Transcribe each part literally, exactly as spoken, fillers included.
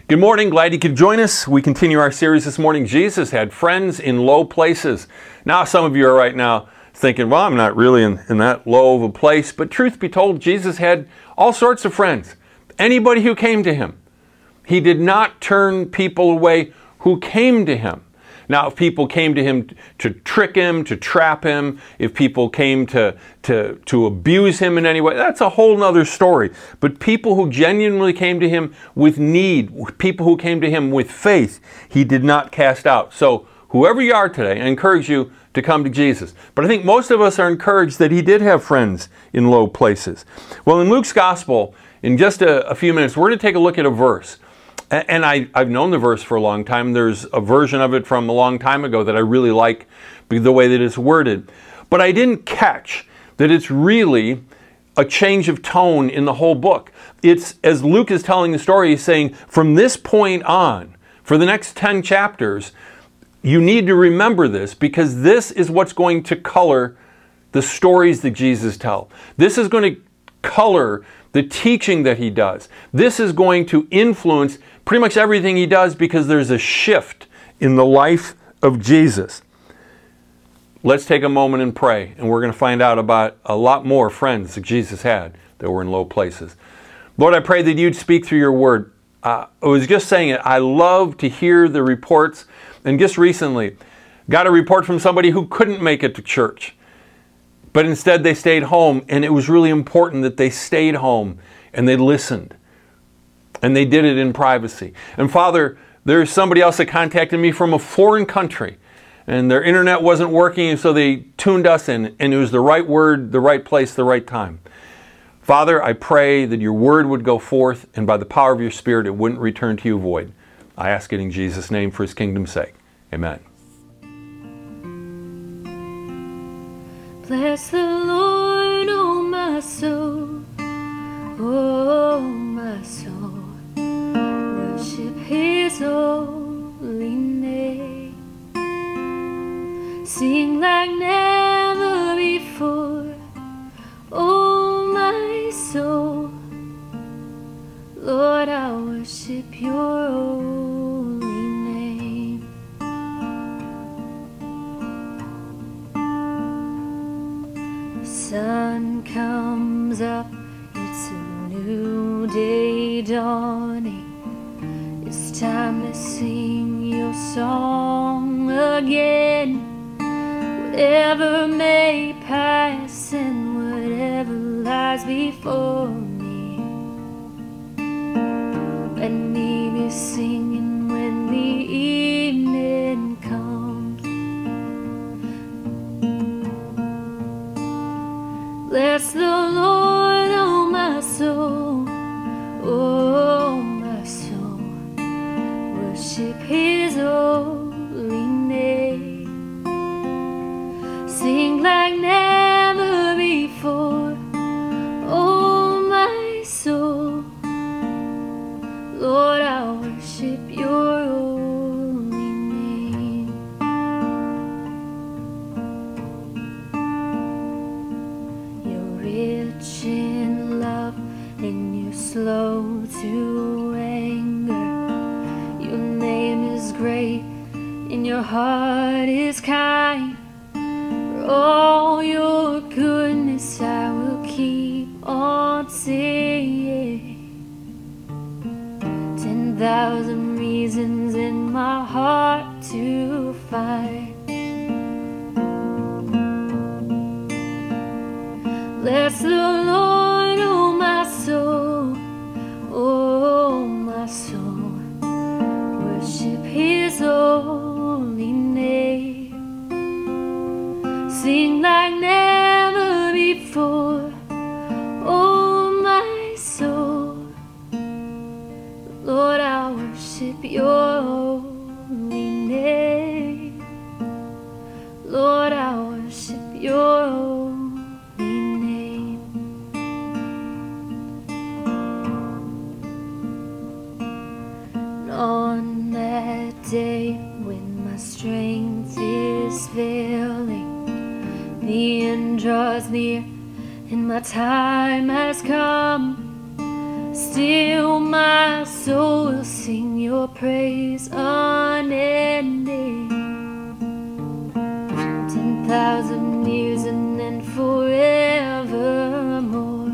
Good morning, glad you could join us. We continue our series this morning. Jesus had friends in low places. Now some of you are right now thinking, well, I'm not really in, in that low of a place. But truth be told, Jesus had all sorts of friends. Anybody who came to him. He did not turn people away who came to him. Now, if people came to him to trick him, to trap him, if people came to, to, to abuse him in any way, that's a whole nother story. But people who genuinely came to him with need, people who came to him with faith, he did not cast out. So whoever you are today, I encourage you to come to Jesus. But I think most of us are encouraged that he did have friends in low places. Well, in Luke's gospel, in just a, a few minutes, we're going to take a look at a verse. And I, I've known the verse for a long time. There's a version of it from a long time ago that I really like the way that it's worded. But I didn't catch that it's really a change of tone in the whole book. It's, as Luke is telling the story, he's saying, from this point on, for the next ten chapters, you need to remember this because this is what's going to color the stories that Jesus tells. This is going to color the teaching that he does. This is going to influence pretty much everything he does because there's a shift in the life of Jesus. Let's take a moment and pray, and we're going to find out about a lot more friends that Jesus had that were in low places. Lord, I pray that you'd speak through your word. Uh, I was just saying it. I love to hear the reports, and just recently got a report from somebody who couldn't make it to church. But instead they stayed home, and it was really important that they stayed home and they listened. And they did it in privacy. And Father, there's somebody else that contacted me from a foreign country, and their internet wasn't working, and so they tuned us in, and it was the right word, the right place, the right time. Father, I pray that your word would go forth, and by the power of your Spirit, it wouldn't return to you void. I ask it in Jesus' name for his kingdom's sake. Amen. Bless the Lord, oh my soul, oh my soul, worship his holy name, sing like never before, oh my soul, Lord, I worship your holy name. The sun comes up, it's a new day dawning. It's time to sing your song again. Whatever may pass and whatever lies before me, let me be singing when the evening comes. Bless the Lord, oh my soul, oh my soul, worship his holy name, sing like never before, oh my soul, Lord, I worship your holy name. You're rich in love and you're slow to anger. Your name is great and your heart is kind. For all your goodness I will keep on singing. Ten thousand reasons in my heart to find. Bless the Lord, oh my soul, oh my soul, worship his holy name, sing like never before, oh my soul, Lord, I worship your holy name, Lord, I worship your holy name. On that day when my strength is failing, the end draws near and my time has come. Still my soul will sing your praise unending. Ten thousand years and then forevermore.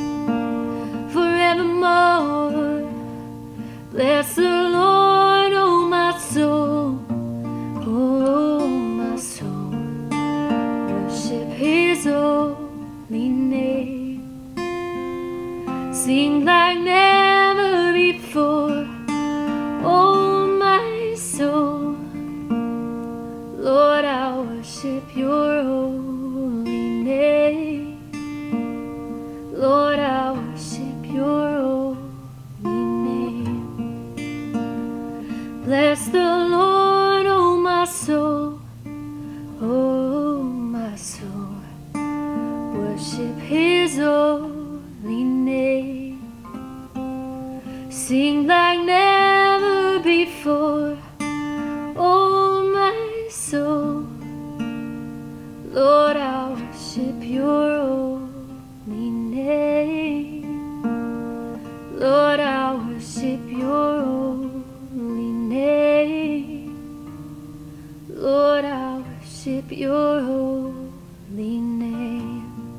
Forevermore. Bless the Lord, oh my soul. Oh my soul. Worship his holy name. Sing like never before, oh my soul. Lord, I worship your holy name. Lord, I worship your holy name. Bless the Lord, oh my soul. Oh my soul. Worship his holy name. Sing like never before, oh my soul. Lord, I worship your holy name. Lord, I worship your holy name. Lord, I worship your holy name.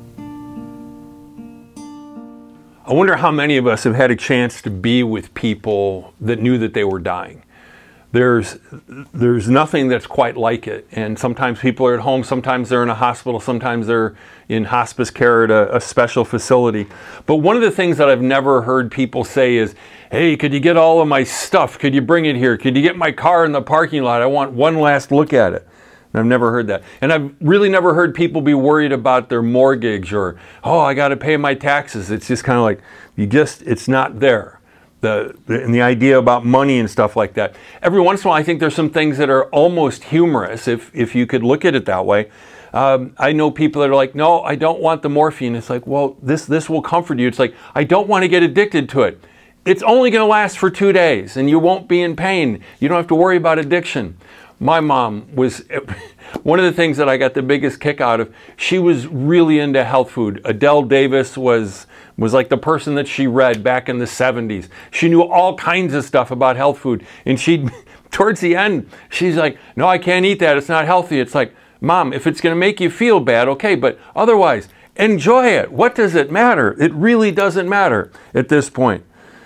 I wonder how many of us have had a chance to be with people that knew that they were dying. There's, there's nothing that's quite like it. And sometimes people are at home, sometimes they're in a hospital, sometimes they're in hospice care at a, a special facility. But one of the things that I've never heard people say is, hey, could you get all of my stuff? Could you bring it here? Could you get my car in the parking lot? I want one last look at it. And I've never heard that. And I've really never heard people be worried about their mortgage or, oh, I got to pay my taxes. It's just kind of like, you just, it's not there. The, the, and the idea about money and stuff like that. Every once in a while, I think there's some things that are almost humorous, if, if you could look at it that way. Um, I know people that are like, no, I don't want the morphine. It's like, well, this, this will comfort you. It's like, I don't want to get addicted to it. It's only going to last for two days and you won't be in pain. You don't have to worry about addiction. My mom was, one of the things that I got the biggest kick out of, she was really into health food. Adele Davis was, was like the person that she read back in the seventies. She knew all kinds of stuff about health food. And she, towards the end, she's like, no, I can't eat that. It's not healthy. It's like, Mom, if it's going to make you feel bad, okay, but otherwise, enjoy it. What does it matter? It really doesn't matter at this point.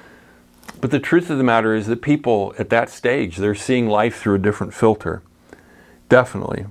But the truth of the matter is that people at that stage, they're seeing life through a different filter. Definitely.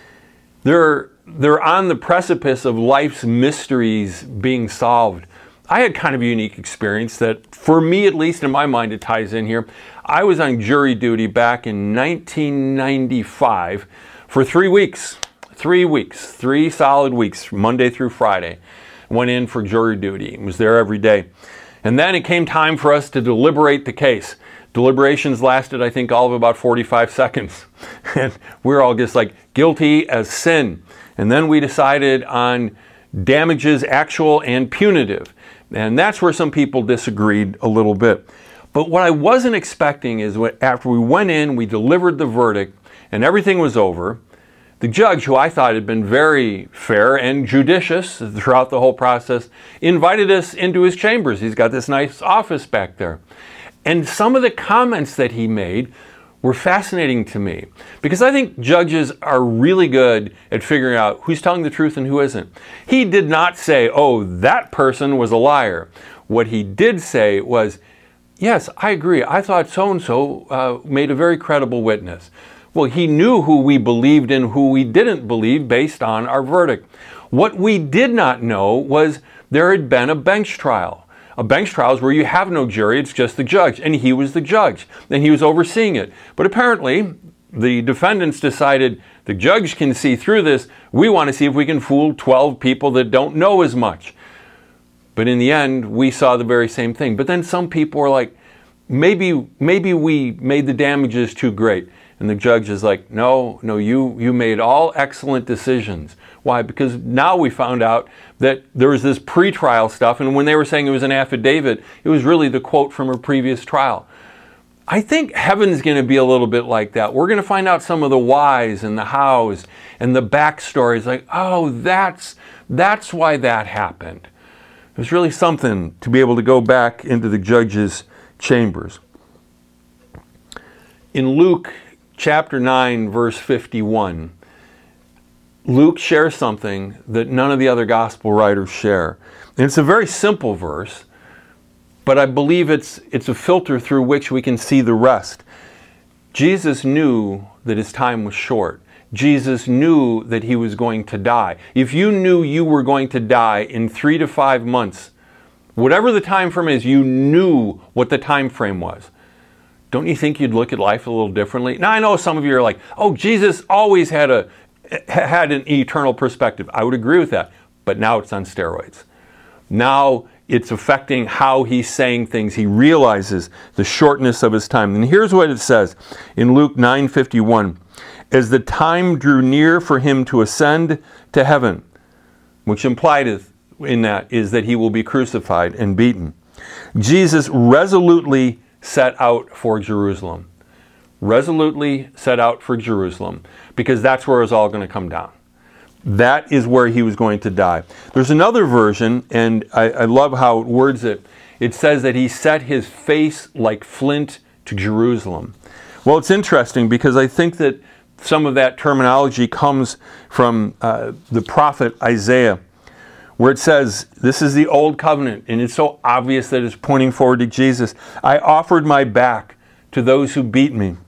They're, they're on the precipice of life's mysteries being solved. I had kind of a unique experience that, for me at least, in my mind, it ties in here. I was on jury duty back in nineteen ninety-five for three weeks. Three weeks. Three solid weeks, Monday through Friday. Went in for jury duty. Was there every day. And then it came time for us to deliberate the case. Deliberations lasted, I think, all of about forty-five seconds. And we were all just like, guilty as sin. And then we decided on damages, actual and punitive. And that's where some people disagreed a little bit. But what I wasn't expecting is when, after we went in, we delivered the verdict, and everything was over, the judge, who I thought had been very fair and judicious throughout the whole process, invited us into his chambers. He's got this nice office back there. And some of the comments that he made were fascinating to me, because I think judges are really good at figuring out who's telling the truth and who isn't. He did not say, oh, that person was a liar. What he did say was, yes, I agree. I thought so-and-so uh, made a very credible witness. Well, he knew who we believed and who we didn't believe based on our verdict. What we did not know was there had been a bench trial. A bench trial is where you have no jury, it's just the judge, and he was the judge, and he was overseeing it. But apparently, the defendants decided the judge can see through this. We want to see if we can fool twelve people that don't know as much. But in the end, we saw the very same thing. But then some people were like, maybe, maybe we made the damages too great. And the judge is like, no, no, you, you made all excellent decisions. Why? Because now we found out that there was this pre-trial stuff, and when they were saying it was an affidavit, it was really the quote from a previous trial. I think heaven's going to be a little bit like that. We're going to find out some of the whys and the hows and the backstories, like, oh, that's, that's why that happened. It was really something to be able to go back into the judge's chambers. In Luke chapter nine, verse fifty-one, Luke shares something that none of the other gospel writers share. And it's a very simple verse, but I believe it's, it's a filter through which we can see the rest. Jesus knew that his time was short. Jesus knew that he was going to die. If you knew you were going to die in three to five months, whatever the time frame is, you knew what the time frame was. Don't you think you'd look at life a little differently? Now, I know some of you are like, oh, Jesus always had a had an eternal perspective. I would agree with that, but now it's on steroids. Now it's affecting how he's saying things. He realizes the shortness of his time. And here's what it says in Luke nine fifty-one. As the time drew near for him to ascend to heaven, which implied in that is that he will be crucified and beaten, Jesus resolutely set out for Jerusalem. Resolutely set out for Jerusalem, because that's where it's all going to come down. That is where he was going to die. There's another version, and I, I love how it words it. It says that he set his face like flint to Jerusalem. Well, it's interesting because I think that some of that terminology comes from uh, the prophet Isaiah, where it says, this is the old covenant, and it's so obvious that it's pointing forward to Jesus. I offered my back to those who beat me,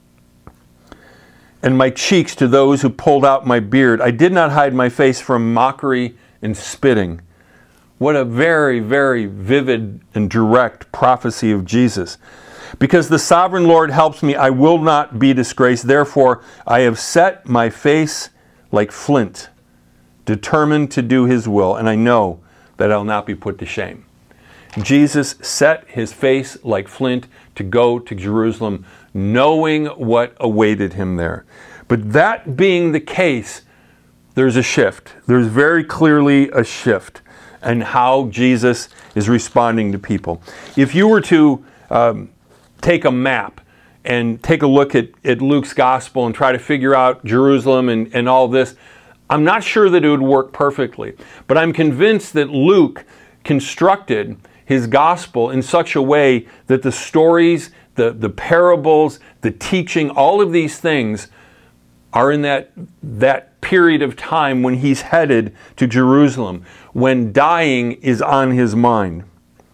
and my cheeks to those who pulled out my beard. I did not hide my face from mockery and spitting. What a very, very vivid and direct prophecy of Jesus. Because the sovereign Lord helps me, I will not be disgraced. Therefore, I have set my face like flint, determined to do his will, and I know that I'll not be put to shame. Jesus set his face like flint to go to Jerusalem, knowing what awaited him there. But that being the case, there's a shift. There's very clearly a shift in how Jesus is responding to people. If you were to um, take a map and take a look at, at Luke's gospel and try to figure out Jerusalem and, and all this, I'm not sure that it would work perfectly. But I'm convinced that Luke constructed his gospel in such a way that the stories, the, the parables, the teaching, all of these things are in that, that period of time when he's headed to Jerusalem, when dying is on his mind.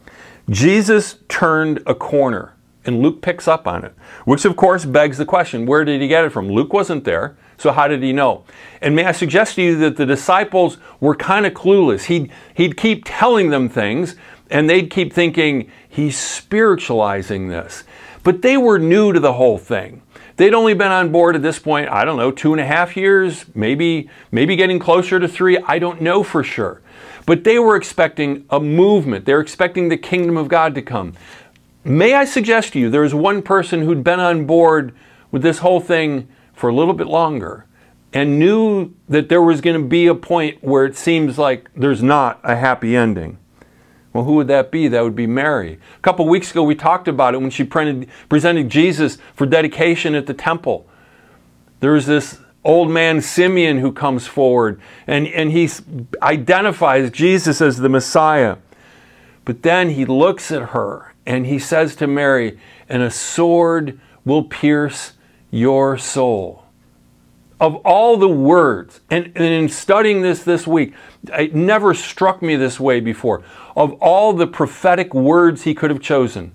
Jesus turned a corner, and Luke picks up on it, which of course begs the question, where did he get it from? Luke wasn't there, so how did he know? And may I suggest to you that the disciples were kind of clueless. He'd, he'd keep telling them things, and they'd keep thinking, he's spiritualizing this. But they were new to the whole thing. They'd only been on board at this point, I don't know, two and a half years, maybe, maybe getting closer to three, I don't know for sure. But they were expecting a movement. They were expecting the kingdom of God to come. May I suggest to you, there was one person who'd been on board with this whole thing for a little bit longer and knew that there was going to be a point where it seems like there's not a happy ending. Well, who would that be? That would be Mary. A couple weeks ago, we talked about it when she printed, presented Jesus for dedication at the temple. There was this old man Simeon who comes forward, and, and he identifies Jesus as the Messiah. But then he looks at her, and he says to Mary, and a sword will pierce your soul. Of all the words, and, and in studying this this week, it never struck me this way before. Of all the prophetic words he could have chosen,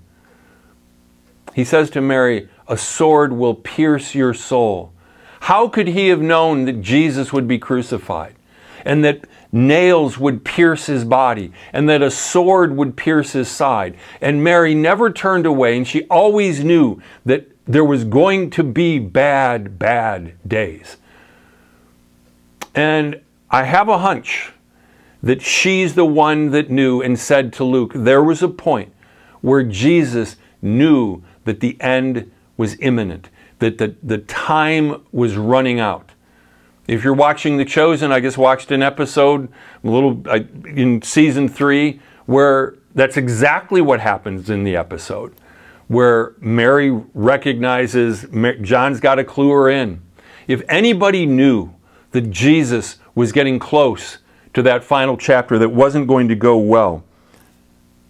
he says to Mary, a sword will pierce your soul. How could he have known that Jesus would be crucified, and that nails would pierce his body, and that a sword would pierce his side? And Mary never turned away, and she always knew that there was going to be bad, bad days. And I have a hunch that she's the one that knew and said to Luke, there was a point where Jesus knew that the end was imminent, that the, the time was running out. If you're watching The Chosen, I just watched an episode, a little in season three, where that's exactly what happens in the episode, where Mary recognizes John's got to clue her in. If anybody knew that Jesus was getting close to that final chapter that wasn't going to go well,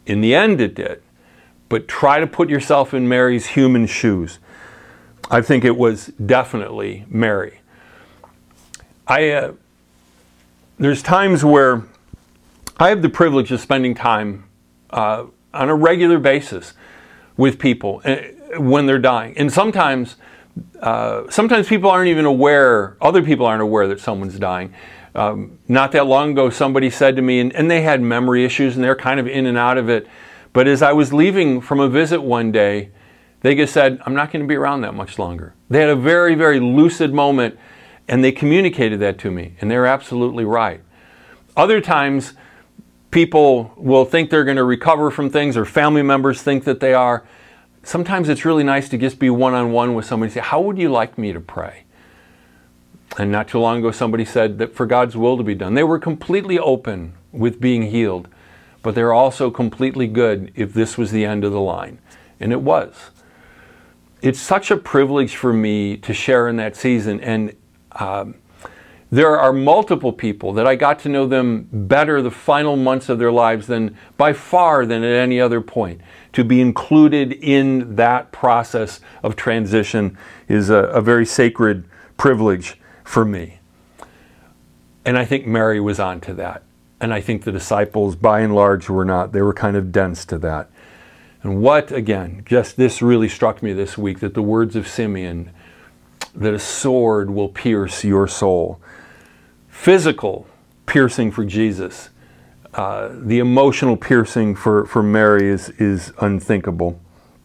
In the end, it did. But try to put yourself in Mary's human shoes. I think it was definitely Mary. I uh, there's times where I have the privilege of spending time uh, on a regular basis with people when they're dying. And sometimes, uh, sometimes people aren't even aware, other people aren't aware that someone's dying. Um, not that long ago, somebody said to me, and, and they had memory issues and they're kind of in and out of it. But as I was leaving from a visit one day, they just said, I'm not going to be around that much longer. They had a very, very lucid moment and they communicated that to me. And they're absolutely right. Other times, people will think they're going to recover from things, or family members think that they are. Sometimes it's really nice to just be one-on-one with somebody and say, how would you like me to pray? And not too long ago, somebody said that for God's will to be done. They were completely open with being healed, but they're also completely good if this was the end of the line. And it was. It's such a privilege for me to share in that season. And um, there are multiple people that I got to know them better the final months of their lives than by far than at any other point. To be included in that process of transition is a, a very sacred privilege for me. And I think Mary was on to that. And I think the disciples, by and large, were not. They were kind of dense to that. And what, again, just this really struck me this week, that the words of Simeon, that a sword will pierce your soul. Physical piercing for Jesus. Uh, the emotional piercing for, for Mary is, is unthinkable.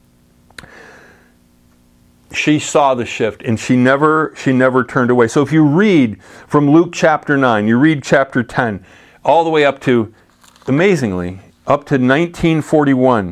She saw the shift and she never, she never turned away. So if you read from Luke chapter nine, you read chapter ten, all the way up to, amazingly, up to nineteen forty-one,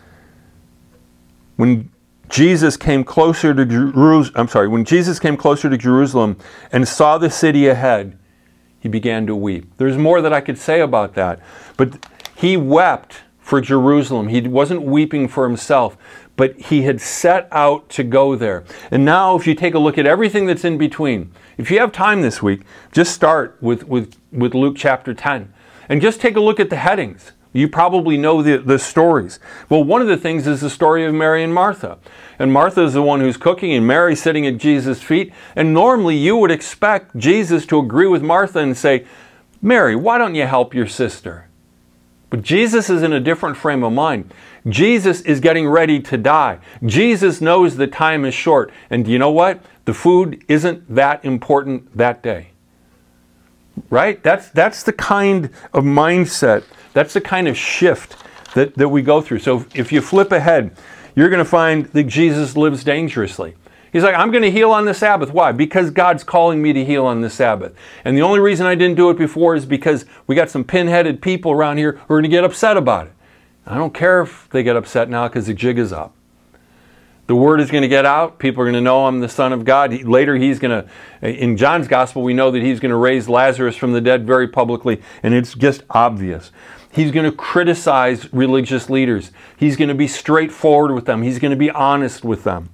when Jesus came closer to Jerusalem, I'm sorry, when Jesus came closer to Jerusalem and saw the city ahead, he began to weep. There's more that I could say about that, but he wept for Jerusalem. He wasn't weeping for himself, but he had set out to go there. And now if you take a look at everything that's in between, if you have time this week, just start with, with, with Luke chapter ten. And just take a look at the headings. You probably know the, the stories. Well, one of the things is the story of Mary and Martha. And Martha is the one who's cooking and Mary's sitting at Jesus' feet. And normally you would expect Jesus to agree with Martha and say, Mary, why don't you help your sister? But Jesus is in a different frame of mind. Jesus is getting ready to die. Jesus knows the time is short. And do you know what? The food isn't that important that day. Right? That's, that's the kind of mindset, that's the kind of shift that, that we go through. So if you flip ahead, you're going to find that Jesus lives dangerously. He's like, I'm going to heal on the Sabbath. Why? Because God's calling me to heal on the Sabbath. And the only reason I didn't do it before is because we got some pin-headed people around here who are going to get upset about it. I don't care if they get upset now because the jig is up. The word is going to get out. People are going to know I'm the Son of God. He, later he's going to, in John's Gospel, we know that he's going to raise Lazarus from the dead very publicly, and it's just obvious. He's going to criticize religious leaders. He's going to be straightforward with them. He's going to be honest with them.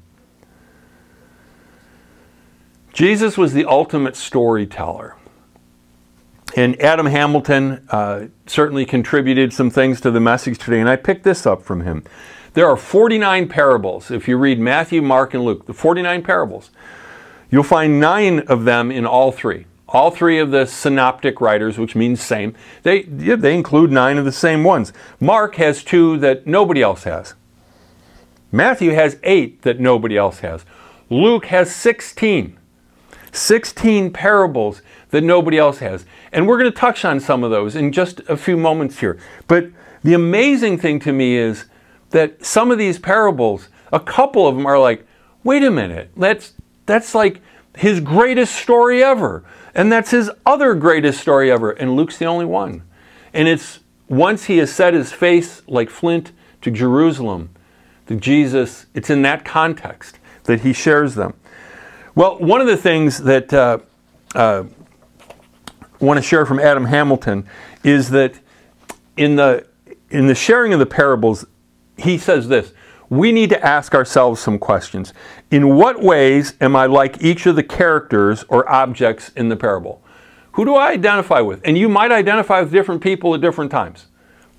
Jesus was the ultimate storyteller. And Adam Hamilton uh, certainly contributed some things to the message today, and I picked this up from him. There are forty-nine parables. If you read Matthew, Mark, and Luke, the forty-nine parables, you'll find nine of them in all three. All three of the synoptic writers, which means same, they, yeah, they include nine of the same ones. Mark has two that nobody else has. Matthew has eight that nobody else has. Luke has sixteen. sixteen parables that nobody else has. And we're going to touch on some of those in just a few moments here. But the amazing thing to me is that some of these parables, a couple of them are like, wait a minute, that's, that's like his greatest story ever. And that's his other greatest story ever. And Luke's the only one. And it's once he has set his face like flint to Jerusalem, that Jesus, it's in that context that he shares them. Well, one of the things that uh, uh, I want to share from Adam Hamilton is that in the, in the sharing of the parables, he says this: we need to ask ourselves some questions. In what ways am I like each of the characters or objects in the parable? Who do I identify with? And you might identify with different people at different times.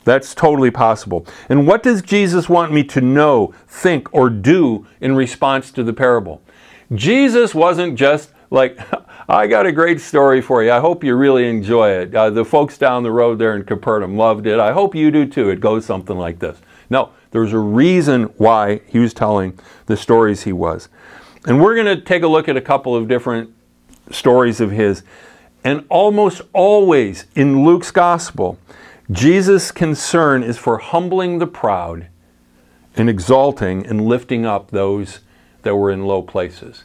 That's totally possible. And what does Jesus want me to know, think, or do in response to the parable? Jesus wasn't just like, I got a great story for you. I hope you really enjoy it. Uh, the folks down the road there in Capernaum loved it. I hope you do too. It goes something like this. No, there's a reason why he was telling the stories he was. And we're going to take a look at a couple of different stories of his. And almost always in Luke's gospel, Jesus' concern is for humbling the proud and exalting and lifting up those that were in low places.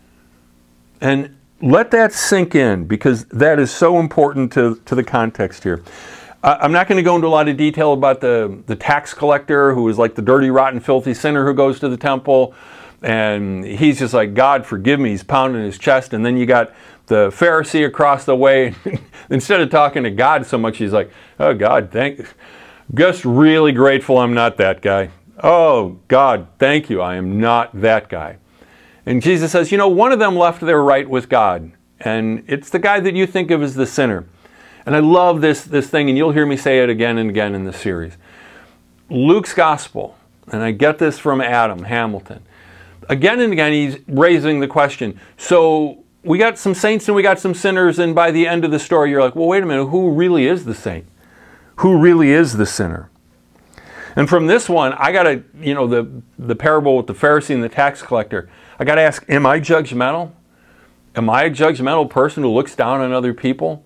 And let that sink in, because that is so important to, to the context here. I'm not going to go into a lot of detail about the, the tax collector who is like the dirty, rotten, filthy sinner who goes to the temple. And he's just like, God, forgive me. He's pounding his chest. And then you got the Pharisee across the way. Instead of talking to God so much, he's like, oh, God, thank just really grateful I'm not that guy. Oh, God, thank you. I am not that guy. And Jesus says, you know, one of them left their right with God. And it's the guy that you think of as the sinner. And I love this, this thing, and you'll hear me say it again and again in this series. Luke's gospel, and I get this from Adam Hamilton. Again and again, he's raising the question. So we got some saints and we got some sinners, and by the end of the story, you're like, well, wait a minute, who really is the saint? Who really is the sinner? And from this one, I got to, you know, the, the parable with the Pharisee and the tax collector, I got to ask, am I judgmental? Am I a judgmental person who looks down on other people?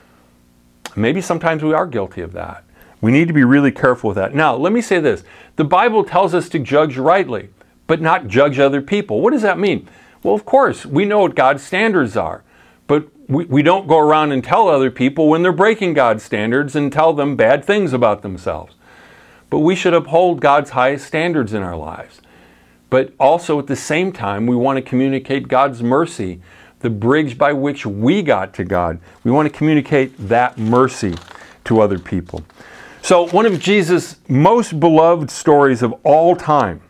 Maybe sometimes we are guilty of that. We need to be really careful with that. Now, let me say this. The Bible tells us to judge rightly, but not judge other people. What does that mean? Well, of course, we know what God's standards are, but we, we don't go around and tell other people when they're breaking God's standards and tell them bad things about themselves. But we should uphold God's highest standards in our lives. But also at the same time, we want to communicate God's mercy, the bridge by which we got to God. We want to communicate that mercy to other people. So one of Jesus' most beloved stories of all time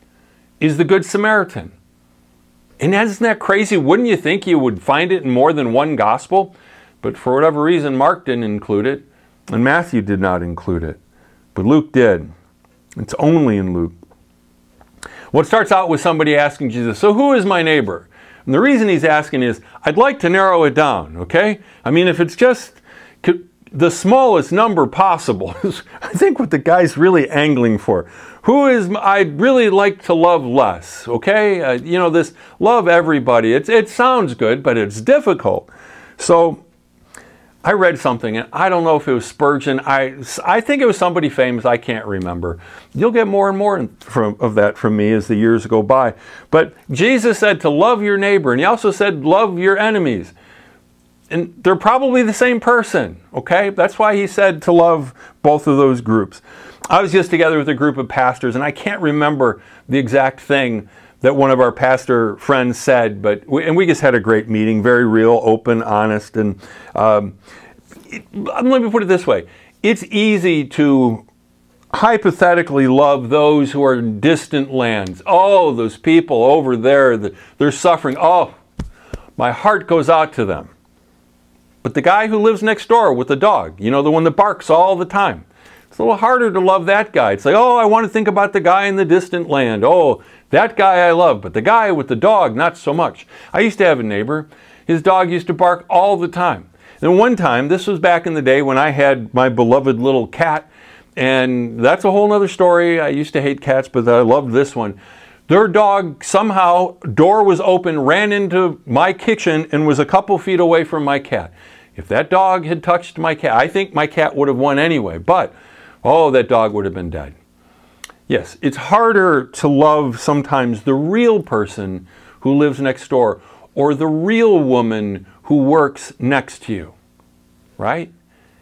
is the Good Samaritan. And isn't that crazy? Wouldn't you think you would find it in more than one gospel? But for whatever reason, Mark didn't include it, and Matthew did not include it. But Luke did. It's only in Luke. Well, it starts out with somebody asking Jesus, so who is my neighbor? And the reason he's asking is, I'd like to narrow it down, okay? I mean, if it's just the smallest number possible, I think what the guy's really angling for. Who is, I'd really like to love less, okay? Uh, you know, this love everybody. It's, it sounds good, but it's difficult. So I read something, and I don't know if it was Spurgeon. I, I think it was somebody famous. I can't remember. You'll get more and more from, of that from me as the years go by. But Jesus said to love your neighbor, and he also said love your enemies. And they're probably the same person, okay? That's why he said to love both of those groups. I was just together with a group of pastors, and I can't remember the exact thing that one of our pastor friends said, but we, and we just had a great meeting, very real, open, honest, and um, it, let me put it this way. It's easy to hypothetically love those who are in distant lands. Oh, those people over there, the, they're suffering. Oh, my heart goes out to them. But the guy who lives next door with the dog, you know, the one that barks all the time, it's a little harder to love that guy. It's like, oh, I want to think about the guy in the distant land. Oh, that guy I love, but the guy with the dog, not so much. I used to have a neighbor. His dog used to bark all the time. And one time, this was back in the day when I had my beloved little cat, and that's a whole other story. I used to hate cats, but I loved this one. Their dog somehow, door was open, ran into my kitchen, and was a couple feet away from my cat. If that dog had touched my cat, I think my cat would have won anyway, but oh, that dog would have been dead. Yes, it's harder to love sometimes the real person who lives next door or the real woman who works next to you, right?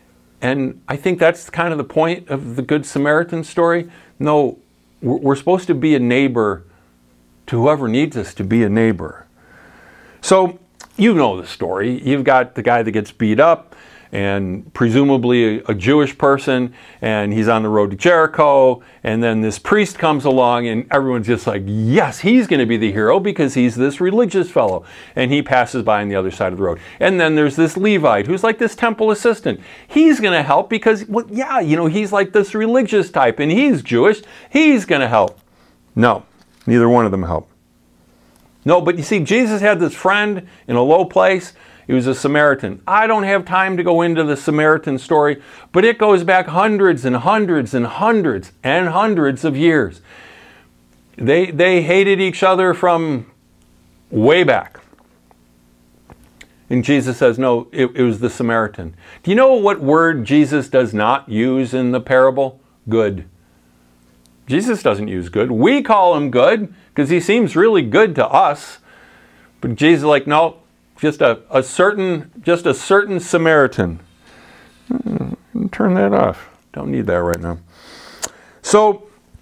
And I think that's kind of the point of the Good Samaritan story. No, we're supposed to be a neighbor to whoever needs us to be a neighbor. So you know the story. You've got the guy that gets beat up, and presumably a, a Jewish person, and he's on the road to Jericho, and then this priest comes along, and everyone's just like, yes, he's going to be the hero because he's this religious fellow, and he passes by on the other side of the road. And then there's this Levite who's like this temple assistant. He's going to help because, well, yeah, you know, he's like this religious type, and he's Jewish. He's going to help. No, neither one of them help. No, but you see, Jesus had this friend in a low place. He was a Samaritan. I don't have time to go into the Samaritan story, but it goes back hundreds and hundreds and hundreds and hundreds of years. They, they hated each other from way back. And Jesus says, no, it, it was the Samaritan. Do you know what word Jesus does not use in the parable? Good. Jesus doesn't use good. We call him good because he seems really good to us. But Jesus is like, no, just a, a certain, just a certain Samaritan. Turn that off. Don't need that right now. So,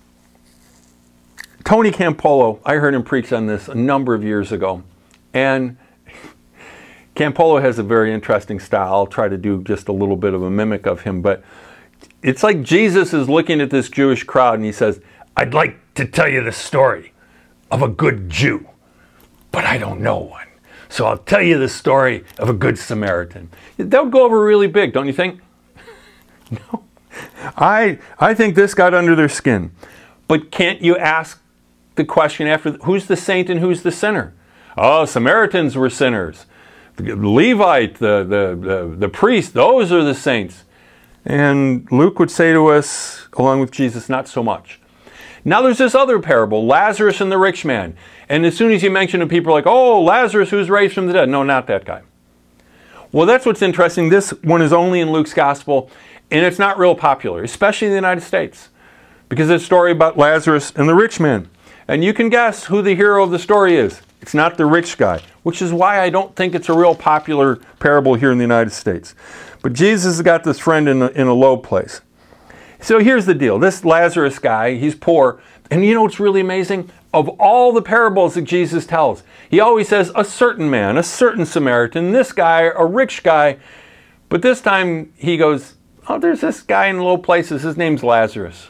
Tony Campolo, I heard him preach on this a number of years ago. And Campolo has a very interesting style. I'll try to do just a little bit of a mimic of him. But it's like Jesus is looking at this Jewish crowd and he says, I'd like to tell you the story of a good Jew, but I don't know one. So I'll tell you the story of a good Samaritan. That would go over really big, don't you think? No. I, I think this got under their skin. But can't you ask the question after, who's the saint and who's the sinner? Oh, Samaritans were sinners. The Levite, the, the, the, the priest, those are the saints. And Luke would say to us, along with Jesus, not so much. Now there's this other parable, Lazarus and the rich man. And as soon as you mention it, people are like, oh, Lazarus who's raised from the dead. No, not that guy. Well, that's what's interesting. This one is only in Luke's gospel, and it's not real popular, especially in the United States, because it's a story about Lazarus and the rich man. And you can guess who the hero of the story is. It's not the rich guy, which is why I don't think it's a real popular parable here in the United States. But Jesus has got this friend in a, in a low place. So here's the deal. This Lazarus guy, he's poor. And you know what's really amazing? Of all the parables that Jesus tells, he always says a certain man, a certain Samaritan, this guy, a rich guy. But this time he goes, oh, there's this guy in low places. His name's Lazarus.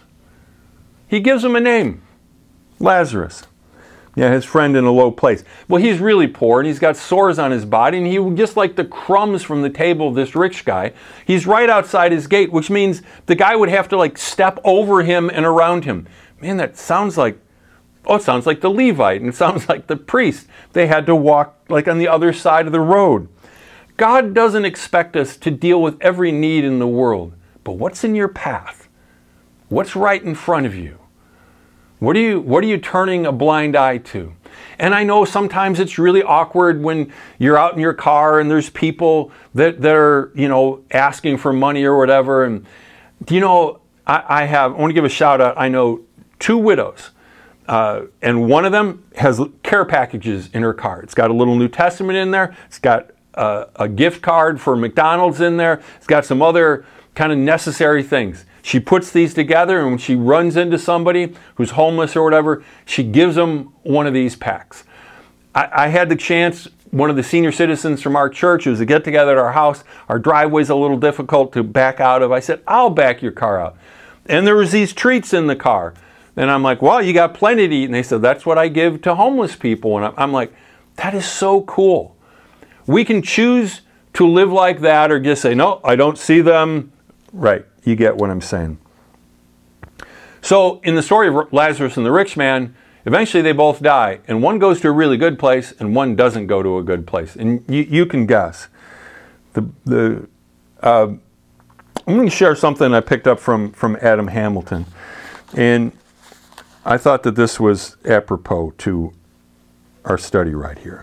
He gives him a name, Lazarus. Yeah, his friend in a low place. Well, he's really poor, and he's got sores on his body, and he just like the crumbs from the table of this rich guy. He's right outside his gate, which means the guy would have to like step over him and around him. Man, that sounds like, oh, it sounds like the Levite, and it sounds like the priest. They had to walk like on the other side of the road. God doesn't expect us to deal with every need in the world, but what's in your path? What's right in front of you? What are you, what are you turning a blind eye to? And I know sometimes it's really awkward when you're out in your car and there's people that, that are, you know, asking for money or whatever. And, you know, I, I have, I want to give a shout out. I know two widows, uh, and one of them has care packages in her car. It's got a little New Testament in there. It's got a, a gift card for McDonald's in there. It's got some other kind of necessary things. She puts these together, and when she runs into somebody who's homeless or whatever, she gives them one of these packs. I, I had the chance, one of the senior citizens from our church, it was a get-together at our house. Our driveway's a little difficult to back out of. I said, I'll back your car out. And there was these treats in the car. And I'm like, well, you got plenty to eat. And they said, that's what I give to homeless people. And I'm like, that is so cool. We can choose to live like that or just say, no, I don't see them. Right. You get what I'm saying. So in the story of Lazarus and the rich man, eventually they both die. And one goes to a really good place and one doesn't go to a good place. And you, you can guess. The, the, uh, I'm going to share something I picked up from, from Adam Hamilton. And I thought that this was apropos to our study right here.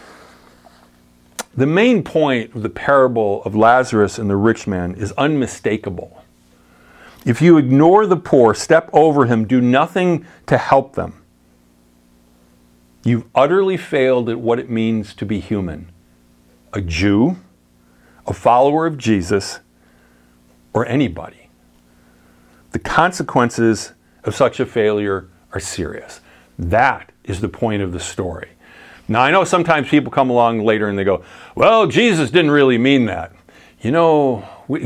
The main point of the parable of Lazarus and the rich man is unmistakable. If you ignore the poor, step over him, do nothing to help them, you've utterly failed at what it means to be human. A Jew, a follower of Jesus, or anybody. The consequences of such a failure are serious. That is the point of the story. Now, I know sometimes people come along later and they go, well, Jesus didn't really mean that. You know, we,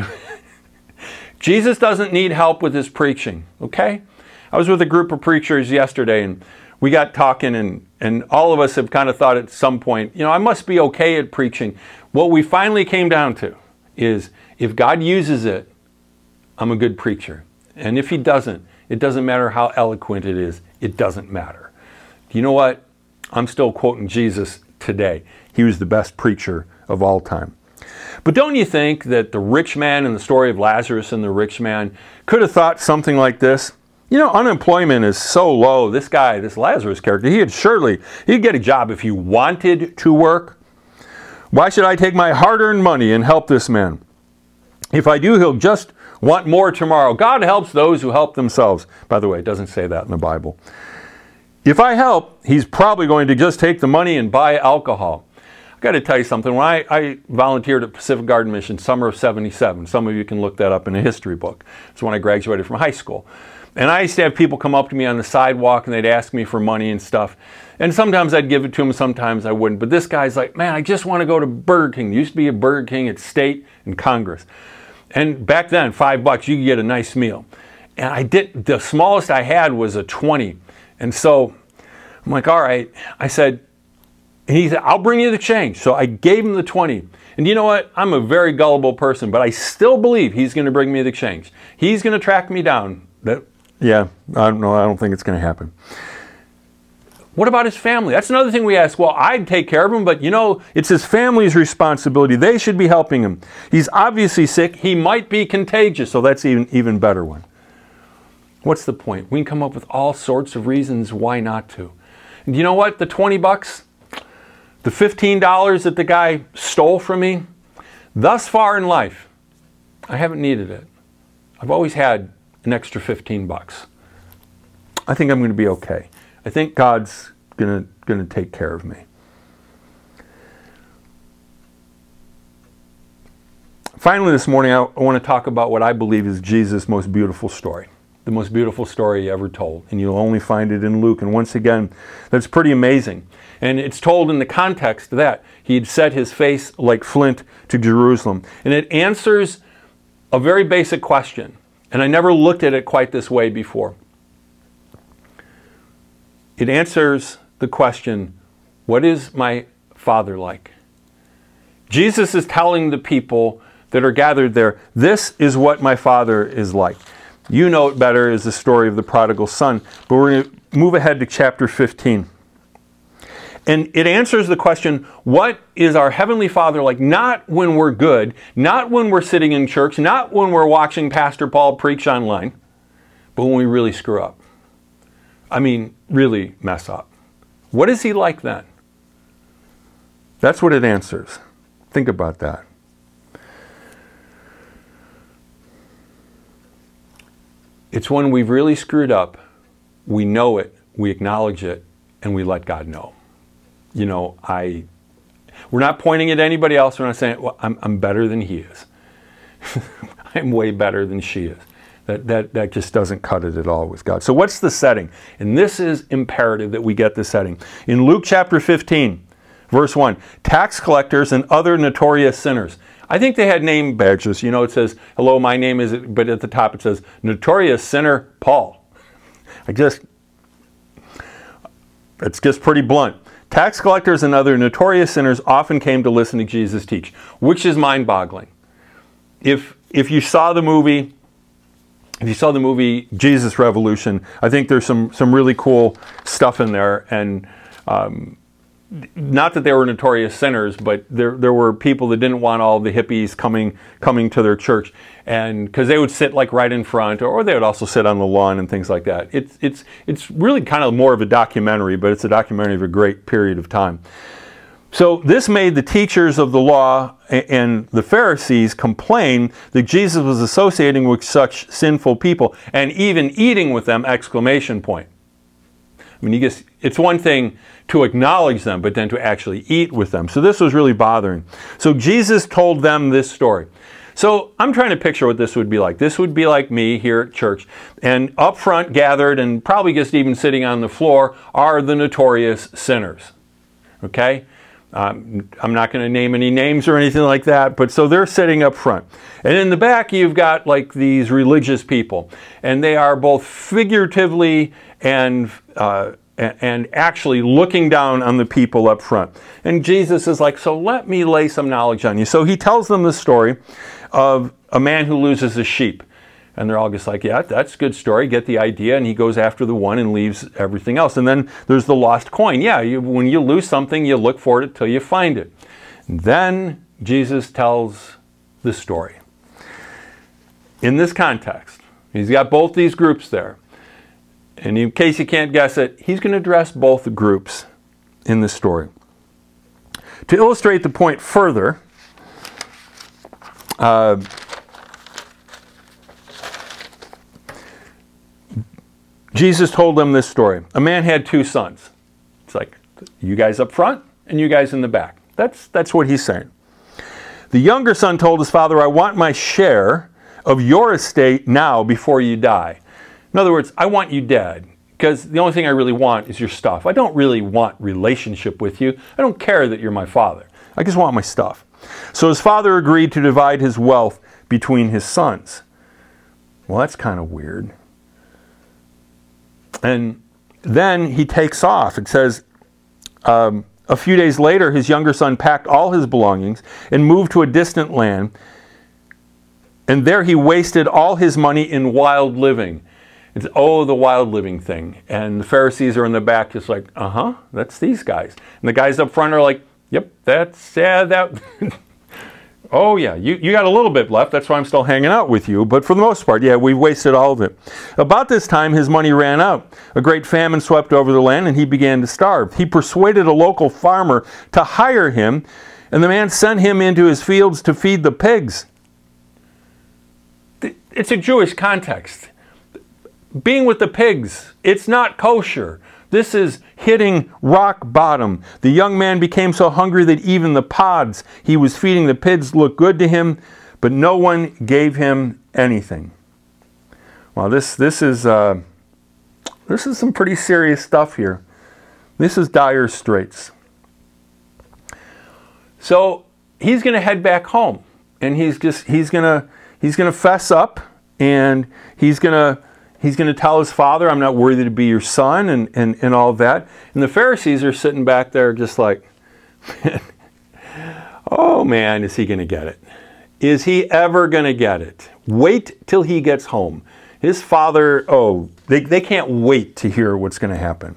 Jesus doesn't need help with his preaching, okay? I was with a group of preachers yesterday, and we got talking, and, and all of us have kind of thought at some point, you know, I must be okay at preaching. What we finally came down to is, if God uses it, I'm a good preacher. And if he doesn't, it doesn't matter how eloquent it is. It doesn't matter. You know what? I'm still quoting Jesus today. He was the best preacher of all time. But don't you think that the rich man in the story of Lazarus and the rich man could have thought something like this? You know, unemployment is so low. This guy, this Lazarus character, he had surely, he'd get a job if he wanted to work. Why should I take my hard-earned money and help this man? If I do, he'll just want more tomorrow. God helps those who help themselves. By the way, it doesn't say that in the Bible. If I help, he's probably going to just take the money and buy alcohol. I've got to tell you something. When I, I volunteered at Pacific Garden Mission, summer of seventy-seven, some of you can look that up in a history book. It's when I graduated from high school. And I used to have people come up to me on the sidewalk, and they'd ask me for money and stuff. And sometimes I'd give it to them, sometimes I wouldn't. But this guy's like, man, I just want to go to Burger King. There used to be a Burger King at State and Congress. And back then, five bucks, you could get a nice meal. And I did, the smallest I had was a twenty. And so I'm like, all right. I said, and he said, I'll bring you the change. So I gave him the twenty. And you know what? I'm a very gullible person, but I still believe he's going to bring me the change. He's going to track me down. That, yeah, I don't know. I don't think it's going to happen. What about his family? That's another thing we ask. Well, I'd take care of him, but you know, it's his family's responsibility. They should be helping him. He's obviously sick. He might be contagious, so that's even even better one. What's the point? We can come up with all sorts of reasons why not to. And you know what? The twenty bucks, the fifteen dollars that the guy stole from me, thus far in life, I haven't needed it. I've always had an extra fifteen bucks. I think I'm going to be okay. I think God's going to going to take care of me. Finally, this morning, I, I want to talk about what I believe is Jesus' most beautiful story. The most beautiful story ever told. And you'll only find it in Luke. And once again, that's pretty amazing. And it's told in the context that he'd set his face like flint to Jerusalem. And it answers a very basic question. And I never looked at it quite this way before. It answers the question, what is my Father like? Jesus is telling the people that are gathered there, this is what my Father is like. You know it better as the story of the prodigal son. But we're going to move ahead to chapter fifteen. And it answers the question, what is our Heavenly Father like? Not when we're good, not when we're sitting in church, not when we're watching Pastor Paul preach online, but when we really screw up. I mean, really mess up. What is he like then? That's what it answers. Think about that. It's when we've really screwed up, we know it, we acknowledge it, and we let God know. You know, I, we're not pointing at anybody else. We're not saying, well, I'm, I'm better than he is. I'm way better than she is. That, that, that just doesn't cut it at all with God. So what's the setting? And this is imperative that we get the setting. In Luke chapter fifteen, verse one, tax collectors and other notorious sinners. I think they had name badges. You know, it says, hello, my name is, but at the top it says, notorious sinner Paul. I just, it's just pretty blunt. Tax collectors and other notorious sinners often came to listen to Jesus teach, which is mind-boggling. If, if you saw the movie, If you saw the movie Jesus Revolution, I think there's some, some really cool stuff in there. And um, not that they were notorious sinners, but there there were people that didn't want all the hippies coming coming to their church, and because they would sit like right in front, or they would also sit on the lawn and things like that. It's it's it's really kind of more of a documentary, but it's a documentary of a great period of time. So this made the teachers of the law and the Pharisees complain that Jesus was associating with such sinful people and even eating with them, exclamation point. I mean, you guess it's one thing to acknowledge them, but then to actually eat with them. So this was really bothering. So Jesus told them this story. So I'm trying to picture what this would be like. This would be like me here at church. And up front gathered, and probably just even sitting on the floor, are the notorious sinners. Okay? Um, I'm not going to name any names or anything like that, but so they're sitting up front. And in the back, you've got like these religious people, and they are both figuratively and uh, and actually looking down on the people up front. And Jesus is like, so let me lay some knowledge on you. So he tells them the story of a man who loses a sheep. And they're all just like, yeah, that's a good story, get the idea. And he goes after the one and leaves everything else. And then there's the lost coin. Yeah, you, when you lose something, you look for it until you find it. And then Jesus tells the story. In this context, he's got both these groups there. And in case you can't guess it, he's going to address both groups in this story. To illustrate the point further, uh, Jesus told them this story. A man had two sons. It's like, you guys up front and you guys in the back. That's, that's what he's saying. The younger son told his father, I want my share of your estate now before you die. In other words, I want you dead because the only thing I really want is your stuff. I don't really want relationship with you. I don't care that you're my father. I just want my stuff. So his father agreed to divide his wealth between his sons. Well, that's kind of weird. And then he takes off. It says, um, a few days later, his younger son packed all his belongings and moved to a distant land. And there he wasted all his money in wild living. It's, oh, the wild living thing. And the Pharisees are in the back just like, uh-huh, that's these guys. And the guys up front are like, yep, that's, yeah, that... Oh yeah, you, you got a little bit left, that's why I'm still hanging out with you, but for the most part, yeah, we wasted all of it. About this time, his money ran out. A great famine swept over the land, and he began to starve. He persuaded a local farmer to hire him, and the man sent him into his fields to feed the pigs. It's a Jewish context. Being with the pigs, it's not kosher. This is hitting rock bottom. The young man became so hungry that even the pods he was feeding the pigs looked good to him, but no one gave him anything. Well, this this is uh, this is some pretty serious stuff here. This is dire straits. So he's going to head back home, and he's just he's gonna he's gonna fess up, and he's gonna. He's going to tell his father, I'm not worthy to be your son, and, and, and all of that. And the Pharisees are sitting back there just like, oh man, is he going to get it? Is he ever going to get it? Wait till he gets home. His father, oh, they, they can't wait to hear what's going to happen.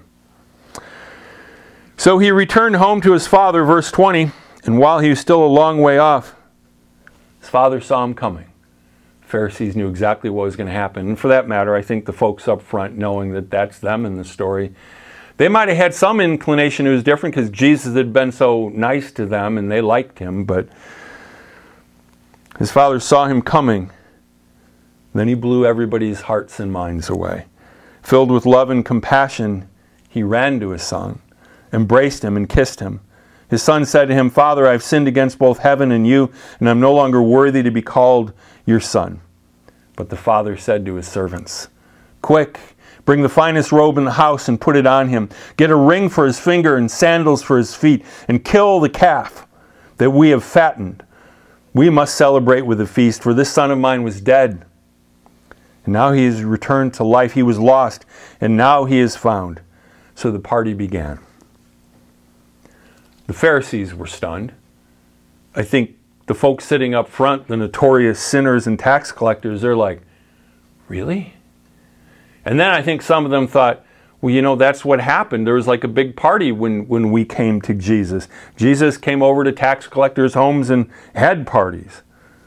So he returned home to his father, verse twenty, and while he was still a long way off, his father saw him coming. Pharisees knew exactly what was going to happen. And for that matter, I think the folks up front, knowing that that's them in the story, they might have had some inclination it was different because Jesus had been so nice to them and they liked him. But his father saw him coming. Then he blew everybody's hearts and minds away. Filled with love and compassion, he ran to his son, embraced him and kissed him. His son said to him, Father, I've sinned against both heaven and you, and I'm no longer worthy to be called your son. But the father said to his servants, Quick, bring the finest robe in the house and put it on him. Get a ring for his finger and sandals for his feet, and kill the calf that we have fattened. We must celebrate with a feast, for this son of mine was dead, and now he is returned to life. He was lost, and now he is found. So the party began. The Pharisees were stunned. I think the folks sitting up front, the notorious sinners and tax collectors, they're like, really? And then I think some of them thought, well, you know, that's what happened. There was like a big party when, when we came to Jesus. Jesus came over to tax collectors' homes and had parties.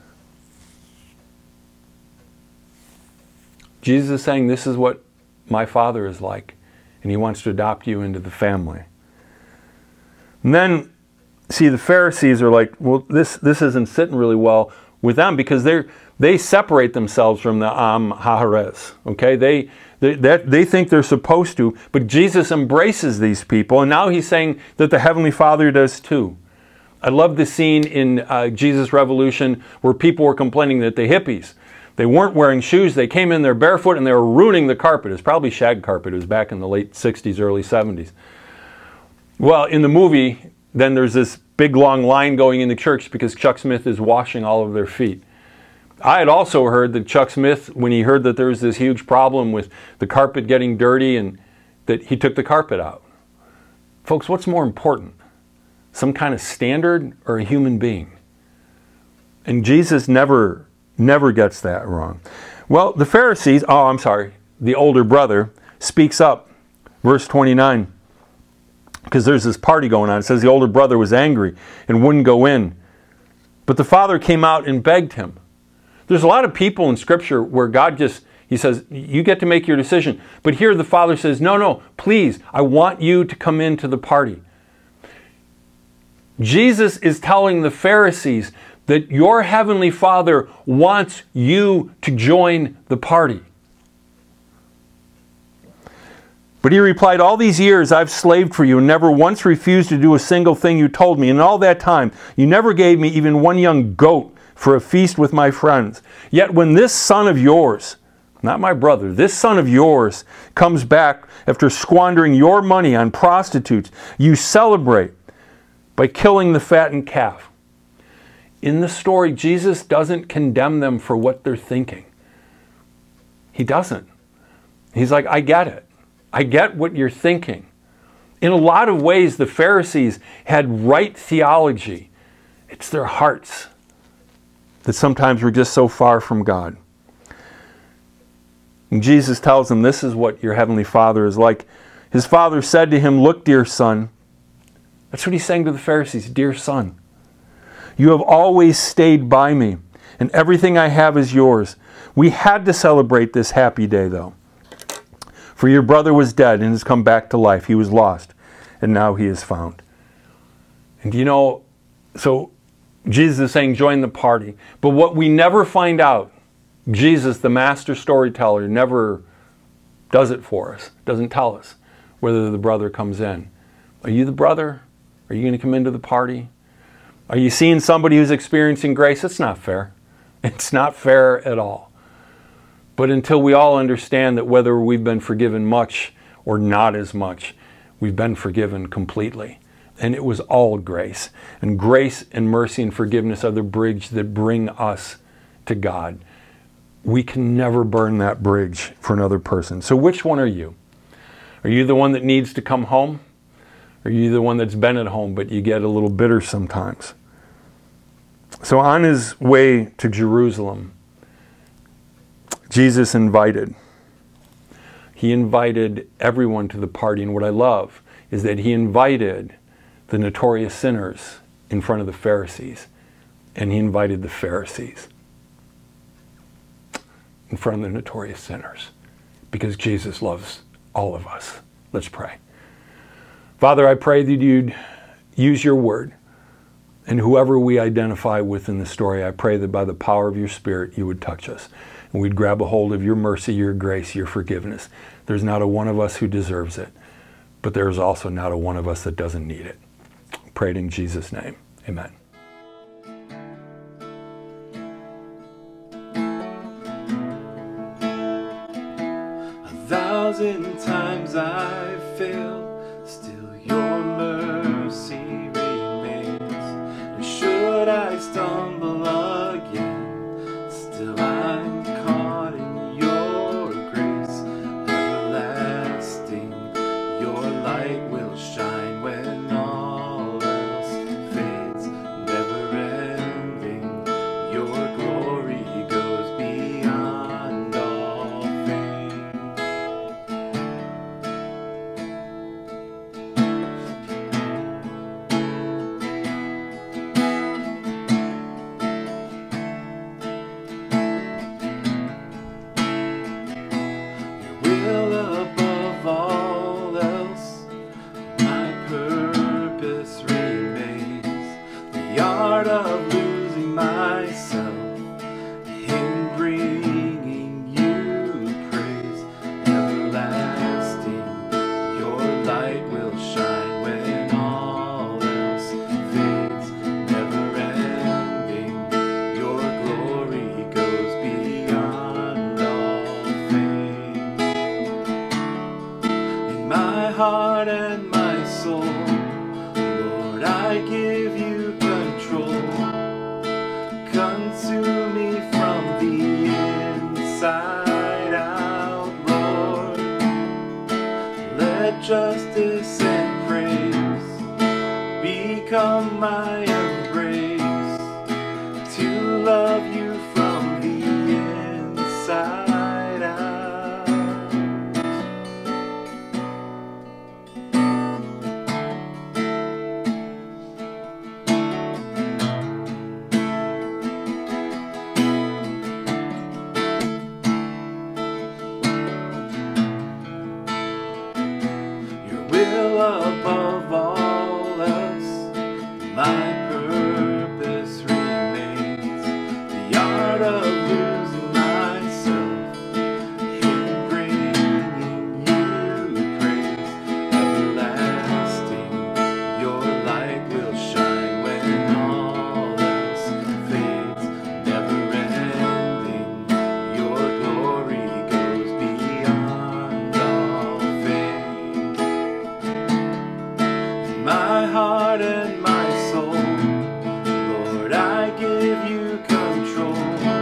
Jesus is saying, this is what my Father is like, and he wants to adopt you into the family. And then, see, the Pharisees are like, well, this, this isn't sitting really well with them because they they separate themselves from the Am Haaretz. Okay, they they that they think they're supposed to, but Jesus embraces these people, and now he's saying that the Heavenly Father does too. I love the scene in uh, Jesus Revolution where people were complaining that the hippies, they weren't wearing shoes, they came in there barefoot and they were ruining the carpet. It was probably shag carpet. It was back in the late sixties, early seventies. Well, in the movie, then there's this big long line going into church because Chuck Smith is washing all of their feet. I had also heard that Chuck Smith, when he heard that there was this huge problem with the carpet getting dirty, and that he took the carpet out. Folks, what's more important? Some kind of standard or a human being? And Jesus never, never gets that wrong. Well, the Pharisees, oh, I'm sorry, the older brother speaks up. Verse twenty-nine, because there's this party going on. It says the older brother was angry and wouldn't go in. But the father came out and begged him. There's a lot of people in Scripture where God just, he says, you get to make your decision. But here the father says, no, no, please, I want you to come into the party. Jesus is telling the Pharisees that your heavenly Father wants you to join the party. But he replied, all these years I've slaved for you and never once refused to do a single thing you told me. And in all that time, you never gave me even one young goat for a feast with my friends. Yet when this son of yours, not my brother, this son of yours comes back after squandering your money on prostitutes, you celebrate by killing the fattened calf. In the story, Jesus doesn't condemn them for what they're thinking. He doesn't. He's like, I get it. I get what you're thinking. In a lot of ways, the Pharisees had right theology. It's their hearts that sometimes were just so far from God. And Jesus tells them, this is what your heavenly Father is like. His father said to him, look, dear son. That's what he's saying to the Pharisees, dear son. You have always stayed by me, and everything I have is yours. We had to celebrate this happy day, though. For your brother was dead and has come back to life. He was lost, and now he is found. And you know, so Jesus is saying, join the party. But what we never find out, Jesus, the master storyteller, never does it for us, doesn't tell us whether the brother comes in. Are you the brother? Are you going to come into the party? Are you seeing somebody who's experiencing grace? It's not fair. It's not fair at all. But until we all understand that whether we've been forgiven much or not as much, we've been forgiven completely. And it was all grace. And grace and mercy and forgiveness are the bridge that bring us to God. We can never burn that bridge for another person. So which one are you? Are you the one that needs to come home? Or are you the one that's been at home, but you get a little bitter sometimes? So on his way to Jerusalem, Jesus invited. He invited everyone to the party. And what I love is that he invited the notorious sinners in front of the Pharisees. And he invited the Pharisees in front of the notorious sinners. Because Jesus loves all of us. Let's pray. Father, I pray that you'd use your word. And whoever we identify with in the story, I pray that by the power of your Spirit, you would touch us. And we'd grab a hold of your mercy, your grace, your forgiveness. There's not a one of us who deserves it. But there's also not a one of us that doesn't need it. I pray it in Jesus' name. Amen. A thousand times I failed, still your mercy remains. And should I stumble again, still I'm caught in your grace. Everlasting, your light will shine when all else fades. Never ending, your glory goes beyond all fame. Will above all else, my purpose remains. The art of losing myself in bringing you praise. Everlasting, your light will shine when all else fades. Never ending, your glory goes beyond all fame. In my heart and my soul, Lord, Lord, I give you control. Consume me from the inside out, Lord. Let justice and praise become my embrace, to love you from the inside out. Your will above all else, my purpose remains. The art of losing myself in bringing you praise. Everlasting, your light will shine when all else fades. Never ending, your glory goes beyond all fame. My heart and my soul, Lord, I give you control.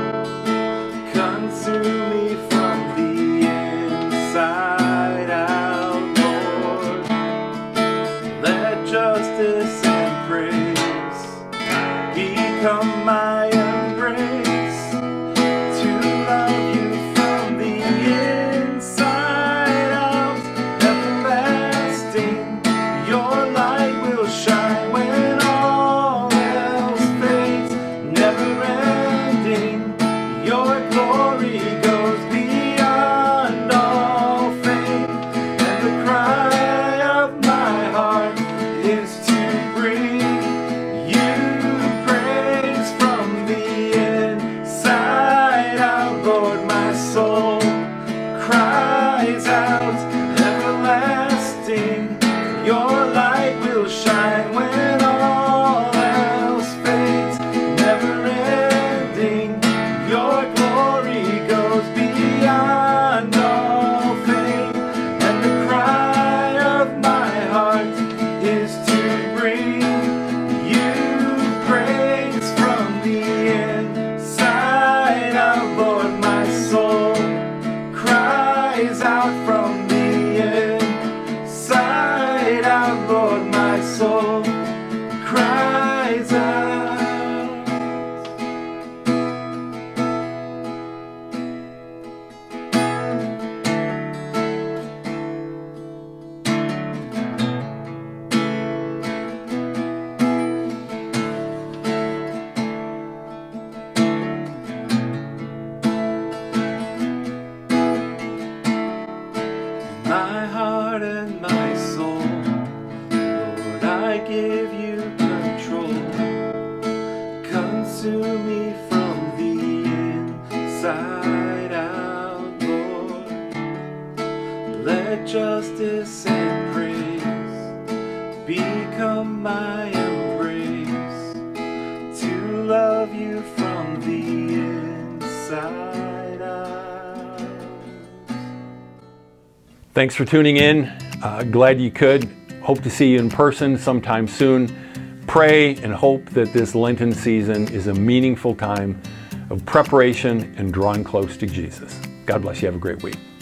Consume me from the inside out, Lord. Let justice and praise become my embrace, to love you from the inside out. Everlasting, your light will shine when all else fades. Never ending, your glory goes beyond all fame. And the cry of my heart is to bring you praise from the inside out. Lord, my soul cries out. Everlasting, your light will shine when all else fades. Never ending, your glory goes beyond all fame. And the cry of my heart is to bring you praise from the inside out. Lord, my soul cries out from the inside out. Lord, my soul cries out. My heart and my soul, Lord, I give you control. Consume me from the inside out, Lord. Let justice and praise become my embrace, to love you from the inside out. Thanks for tuning in. Uh, glad you could. Hope to see you in person sometime soon. Pray and hope that this Lenten season is a meaningful time of preparation and drawing close to Jesus. God bless you. Have a great week.